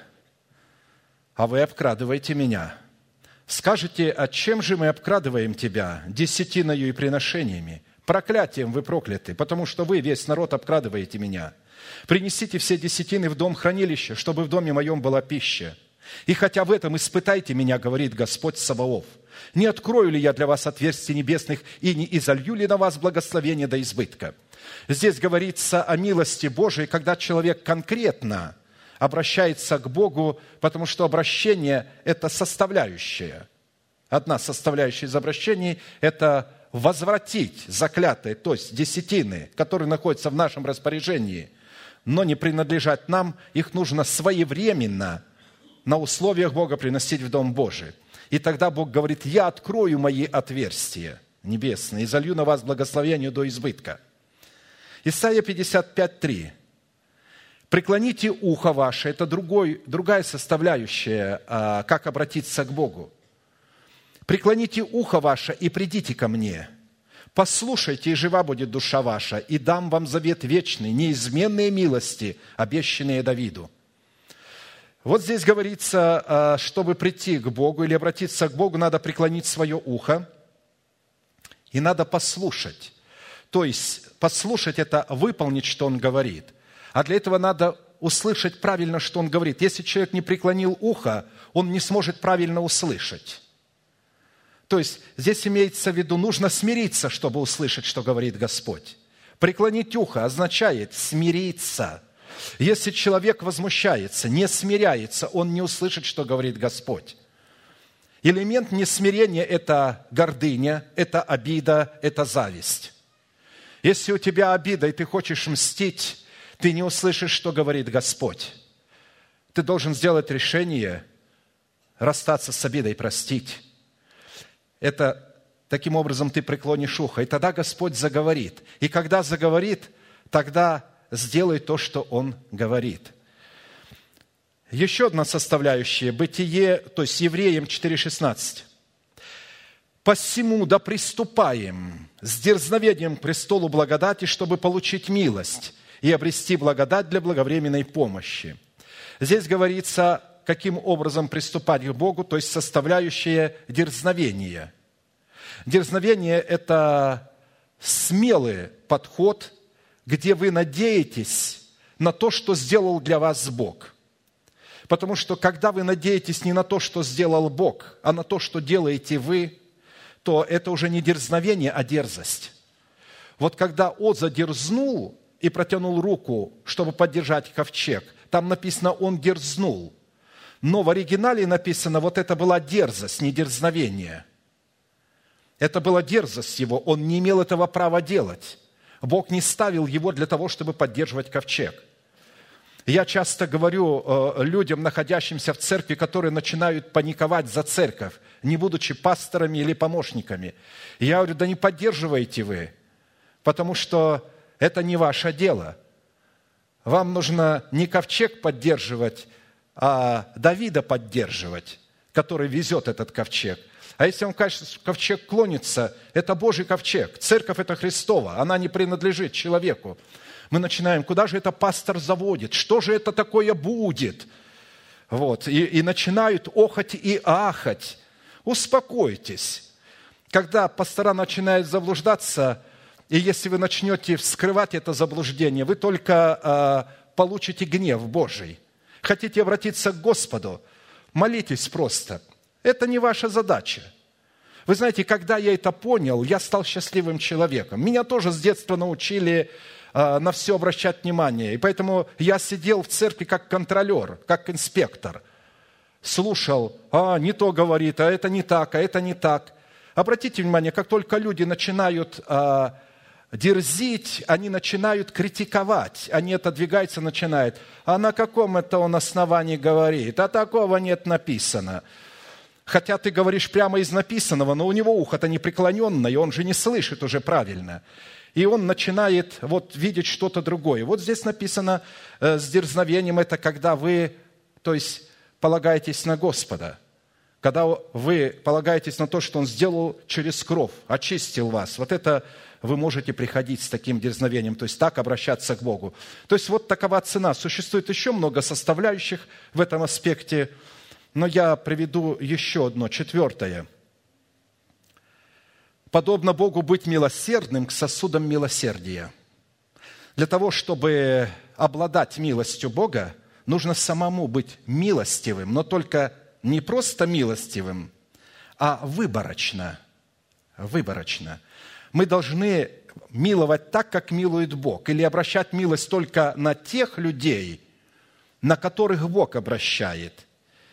А вы обкрадываете меня. Скажете, а чем же мы обкрадываем тебя? Десятиною и приношениями. Проклятием вы прокляты, потому что вы, весь народ, обкрадываете меня. Принесите все десятины в дом хранилища, чтобы в доме моем была пища. И хотя в этом испытайте меня, говорит Господь Саваоф, не открою ли я для вас отверстий небесных и не изолью ли на вас благословение до избытка? Здесь говорится о милости Божией, когда человек конкретно обращается к Богу, потому что обращение – это составляющая. Одна составляющая из обращений – это возвратить заклятые, то есть десятины, которые находятся в нашем распоряжении, но не принадлежат нам, их нужно своевременно на условиях Бога приносить в Дом Божий. И тогда Бог говорит, я открою мои отверстия небесные и залью на вас благословение до избытка. Исайя 55:3. Преклоните ухо ваше, это другая составляющая, как обратиться к Богу. Преклоните ухо ваше и придите ко мне. Послушайте, и жива будет душа ваша, и дам вам завет вечный, неизменные милости, обещанные Давиду. Вот здесь говорится, чтобы прийти к Богу или обратиться к Богу, надо преклонить свое ухо и надо послушать. То есть послушать – это выполнить, что Он говорит. А для этого надо услышать правильно, что Он говорит. Если человек не преклонил ухо, он не сможет правильно услышать. То есть здесь имеется в виду, нужно смириться, чтобы услышать, что говорит Господь. Преклонить ухо означает смириться. Если человек возмущается, не смиряется, он не услышит, что говорит Господь. Элемент несмирения – это гордыня, это обида, это зависть. Если у тебя обида, и ты хочешь мстить, ты не услышишь, что говорит Господь. Ты должен сделать решение расстаться с обидой, простить. Это таким образом ты преклонишь ухо, и тогда Господь заговорит. И когда заговорит, тогда сделай то, что Он говорит. Еще одна составляющая, Бытие, то есть Евреям 4:16. «Посему да приступаем с дерзновением к престолу благодати, чтобы получить милость и обрести благодать для благовременной помощи». Здесь говорится, каким образом приступать к Богу, то есть составляющая дерзновения. Дерзновение – это смелый подход, где вы надеетесь на то, что сделал для вас Бог. Потому что, когда вы надеетесь не на то, что сделал Бог, а на то, что делаете вы, то это уже не дерзновение, а дерзость. Вот когда Оза дерзнул и протянул руку, чтобы поддержать ковчег, там написано «он дерзнул». Но в оригинале написано, вот это была дерзость, не дерзновение. Это была дерзость его, он не имел этого права делать. Бог не ставил его для того, чтобы поддерживать ковчег. Я часто говорю людям, находящимся в церкви, которые начинают паниковать за церковь, не будучи пасторами или помощниками. Я говорю, да не поддерживайте вы, потому что это не ваше дело. Вам нужно не ковчег поддерживать, а Давида поддерживать, который везет этот ковчег. А если он скажет, что ковчег клонится, это Божий ковчег. Церковь – это Христова, она не принадлежит человеку. Мы начинаем, куда же это пастор заводит? Что же это такое будет? Вот. И начинают охать и ахать. Успокойтесь. Когда пастора начинают заблуждаться, и если вы начнете вскрывать это заблуждение, вы только получите гнев Божий. Хотите обратиться к Господу? Молитесь просто. Это не ваша задача. Вы знаете, когда я это понял, я стал счастливым человеком. Меня тоже с детства научили на все обращать внимание. И поэтому я сидел в церкви как контролер, как инспектор. слушал, не то говорит, а это не так, а это не так. Обратите внимание, как только люди начинают дерзить, они начинают критиковать, они отодвигаются, начинают. А на каком это он основании говорит? А такого нет написано. Хотя ты говоришь прямо из написанного, но у него ухо-то не преклоненное, и он же не слышит уже правильно. И он начинает видеть что-то другое. Вот здесь написано с дерзновением, это когда вы, полагаетесь на Господа. Когда вы полагаетесь на то, что Он сделал через кровь, очистил вас. Вот это вы можете приходить с таким дерзновением, то есть так обращаться к Богу. То есть вот такова цена. Существует еще много составляющих в этом аспекте, но я приведу еще одно, 4. Подобно Богу быть милосердным к сосудам милосердия. Для того, чтобы обладать милостью Бога, нужно самому быть милостивым, но только не просто милостивым, а выборочно. Выборочно. Мы должны миловать так, как милует Бог, или обращать милость только на тех людей, на которых Бог обращает.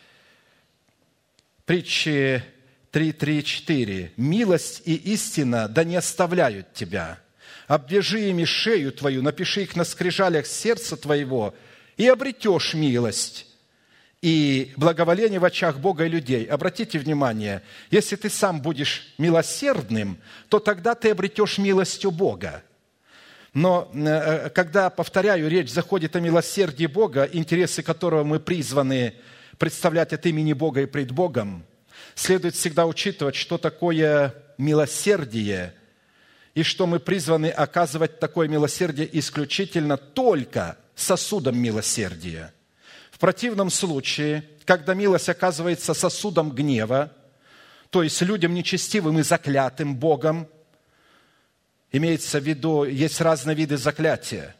Притчи 3:3-4. «Милость и истина да не оставляют тебя. Обвяжи ими шею твою, напиши их на скрижалях сердца твоего, и обретешь милость и благоволение в очах Бога и людей». Обратите внимание, если ты сам будешь милосердным, то тогда ты обретешь милость у Бога. Но когда, повторяю, речь заходит о милосердии Бога, интересы которого мы призваны представлять от имени Бога и пред Богом, следует всегда учитывать, что такое милосердие, и что мы призваны оказывать такое милосердие исключительно только сосудом милосердия. В противном случае, когда милость оказывается сосудом гнева, то есть людям нечестивым и заклятым Богом, имеется в виду, есть разные виды заклятия.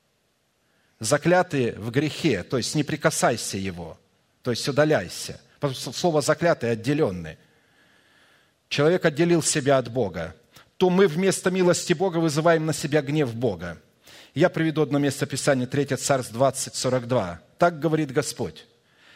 Заклятые в грехе, то есть не прикасайся его, то есть удаляйся. Потому что слово «заклятый» отделенный. Человек отделил себя от Бога. То мы вместо милости Бога вызываем на себя гнев Бога. Я приведу одно место Писания, 3 Царств 20:42. «Так говорит Господь».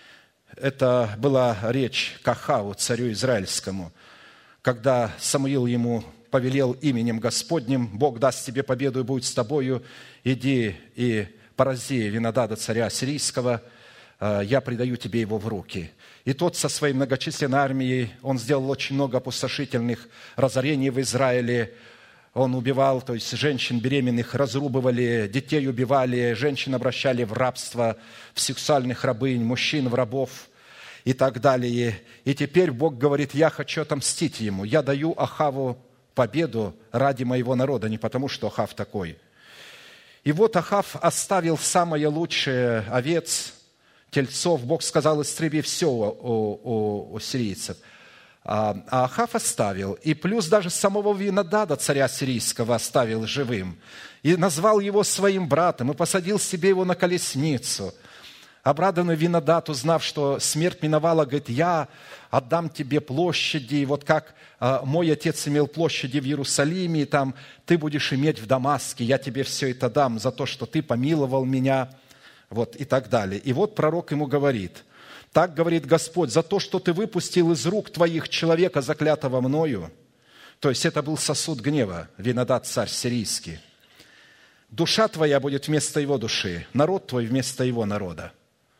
Это была речь к Ахаву, царю израильскому, когда Самуил ему повелел именем Господним: «Бог даст тебе победу и будет с тобою, иди и порази Винодада, царя ассирийского, я предаю тебе его в руки». И тот со своей многочисленной армией, он сделал очень много опустошительных разорений в Израиле. Он убивал, то есть женщин беременных разрубывали, детей убивали, женщин обращали в рабство, в сексуальных рабынь, мужчин в рабов и так далее. И теперь Бог говорит: я хочу отомстить ему. Я даю Ахаву победу ради моего народа, не потому что Ахав такой. И вот Ахав оставил самое лучшее овец, тельцов. Бог сказал: истреби все у сирийцев. А Ахав оставил, и плюс даже самого Винодада, царя сирийского, оставил живым. И назвал его своим братом, и посадил себе его на колесницу. Обрадованный Винодад, узнав, что смерть миновала, говорит: я отдам тебе площади, вот как мой отец имел площади в Иерусалиме, и там ты будешь иметь в Дамаске, я тебе все это дам за то, что ты помиловал меня, вот и так далее. И вот пророк ему говорит: так говорит Господь: за то, что ты выпустил из рук твоих человека, заклятого мною, то есть это был сосуд гнева, Винодад, царь сирийский, душа твоя будет вместо его души, народ твой вместо его народа.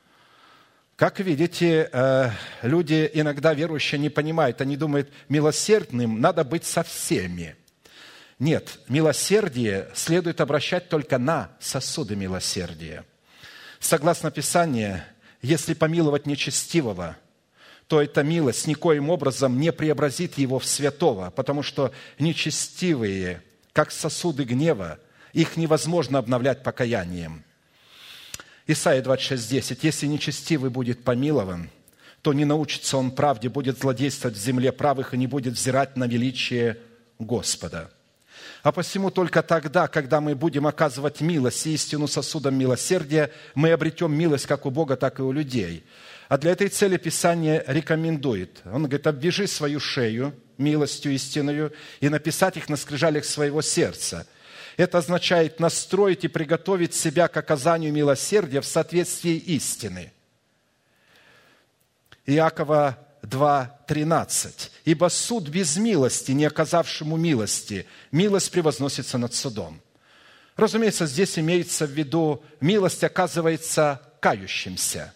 Как видите, люди, иногда верующие, не понимают, они думают, милосердным надо быть со всеми. Нет, милосердие следует обращать только на сосуды милосердия. Согласно Писанию, если помиловать нечестивого, то эта милость никоим образом не преобразит его в святого, потому что нечестивые, как сосуды гнева, их невозможно обновлять покаянием. Исайя 26:10. «Если нечестивый будет помилован, то не научится он правде, будет злодействовать в земле правых и не будет взирать на величие Господа». А посему только тогда, когда мы будем оказывать милость и истину сосудом милосердия, мы обретем милость как у Бога, так и у людей. А для этой цели Писание рекомендует. Он говорит: обвяжи свою шею милостью истинную и написать их на скрижалях своего сердца. Это означает настроить и приготовить себя к оказанию милосердия в соответствии истины. Иакова 2:13. «Ибо суд без милости, не оказавшему милости, милость превозносится над судом». Разумеется, здесь имеется в виду, милость оказывается кающимся.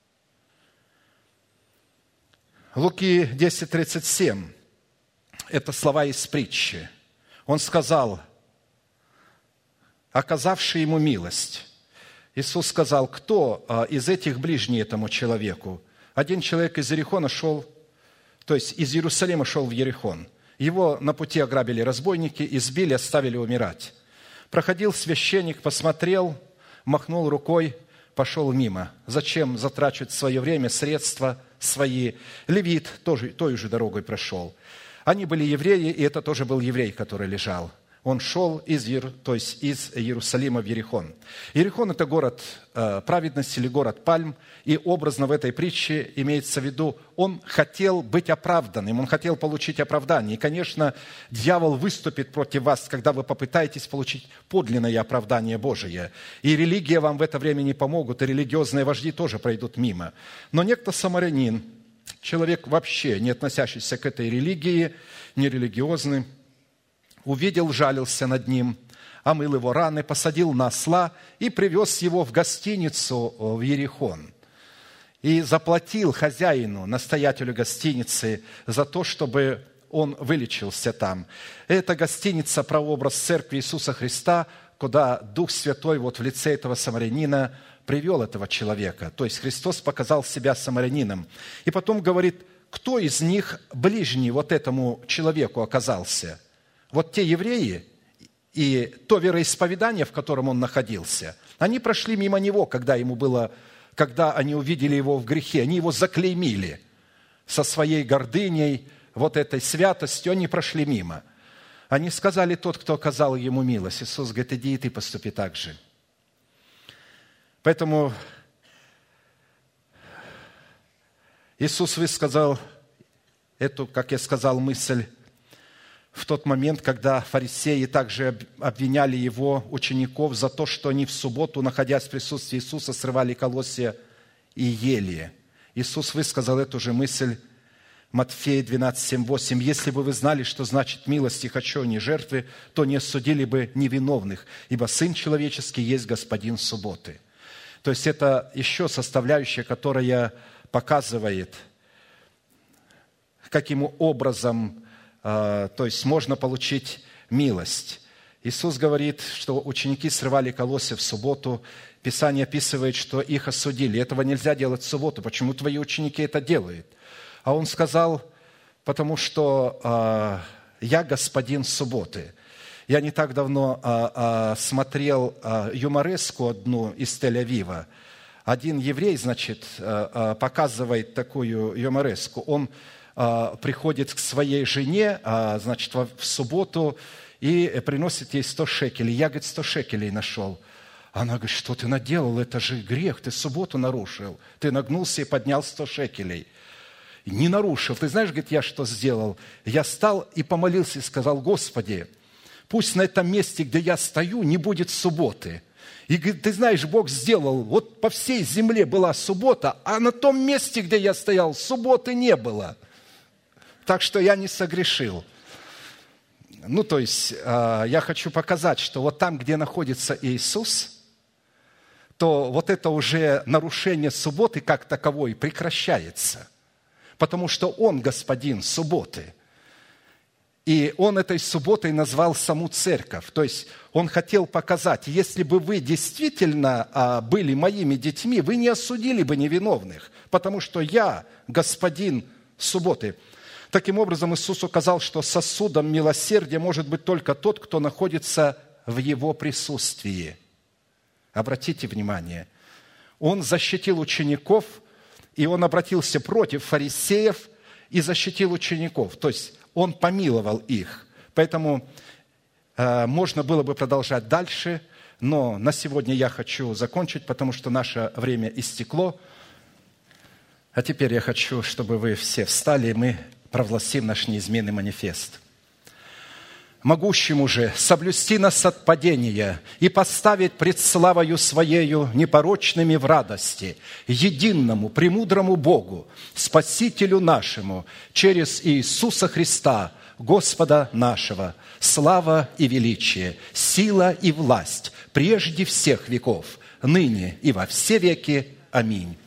Луки 10:37. Это слова из притчи. Он сказал, оказавший ему милость. Иисус сказал, кто из этих ближний этому человеку? Один человек из Иерихона шел, то есть из Иерусалима шел в Иерихон. Его на пути ограбили разбойники, избили, оставили умирать. Проходил священник, посмотрел, махнул рукой, пошел мимо. Зачем затрачивать свое время, средства свои? Левит тоже той же дорогой прошел. Они были евреи, и это тоже был еврей, который лежал. Он шел из Иерусалима в Иерихон. Иерихон – это город праведности или город пальм, и образно в этой притче имеется в виду, он хотел быть оправданным, он хотел получить оправдание. И, конечно, дьявол выступит против вас, когда вы попытаетесь получить подлинное оправдание Божие. И религия вам в это время не помогут, и религиозные вожди тоже пройдут мимо. Но некто самарянин, человек вообще не относящийся к этой религии, нерелигиозный, увидел, жалился над ним, омыл его раны, посадил на осла и привез его в гостиницу в Иерихон. И заплатил хозяину, настоятелю гостиницы, за то, чтобы он вылечился там. Эта гостиница – прообраз церкви Иисуса Христа, куда Дух Святой вот в лице этого самарянина привел этого человека. То есть Христос показал себя самарянином. И потом говорит, кто из них ближний вот этому человеку оказался? Вот те евреи и то вероисповедание, в котором он находился, они прошли мимо него, когда они увидели его в грехе. Они его заклеймили со своей гордыней, вот этой святостью, они прошли мимо. Они сказали, тот, кто оказал ему милость. Иисус говорит, иди и ты поступи так же. Поэтому Иисус высказал эту, как я сказал, мысль в тот момент, когда фарисеи также обвиняли его учеников за то, что они в субботу, находясь в присутствии Иисуса, срывали колосья и ели. Иисус высказал эту же мысль, Матфея 12:7-8. «Если бы вы знали, что значит милость и хочу, а не жертвы, то не осудили бы невиновных, ибо Сын Человеческий есть Господин субботы». То есть это еще составляющая, которая показывает, каким образом то есть можно получить милость. Иисус говорит, что ученики срывали колосья в субботу. Писание описывает, что их осудили. Этого нельзя делать в субботу. Почему твои ученики это делают? А он сказал, потому что я господин субботы. Я не так давно смотрел юмореску одну из Тель-Авива. Один еврей, показывает такую юмореску. Он приходит к своей жене, в субботу и приносит ей 100 шекелей. Я, говорит, 100 шекелей нашел. Она говорит, что ты наделал? Это же грех, ты субботу нарушил. Ты нагнулся и поднял 100 шекелей. Не нарушил. Ты знаешь, говорит, я что сделал? Я встал и помолился, и сказал, Господи, пусть на этом месте, где я стою, не будет субботы. И говорит, ты знаешь, Бог сделал, вот по всей земле была суббота, а на том месте, где я стоял, субботы не было. Так что я не согрешил. Я хочу показать, что вот там, где находится Иисус, то вот это уже нарушение субботы как таковой прекращается. Потому что Он господин субботы. И Он этой субботой назвал саму церковь. То есть Он хотел показать, если бы вы действительно были моими детьми, вы не осудили бы невиновных, потому что я господин субботы. Таким образом, Иисус указал, что сосудом милосердия может быть только тот, кто находится в Его присутствии. Обратите внимание, Он защитил учеников, и Он обратился против фарисеев и защитил учеников. То есть Он помиловал их. Поэтому можно было бы продолжать дальше, но на сегодня я хочу закончить, потому что наше время истекло. А теперь я хочу, чтобы вы все встали, и мы провозгласим наш неизменный манифест. могущему же соблюсти нас от падения и поставить пред славою Своею непорочными в радости, единому, премудрому Богу, Спасителю нашему, через Иисуса Христа, Господа нашего, слава и величие, сила и власть прежде всех веков, ныне и во все веки. Аминь.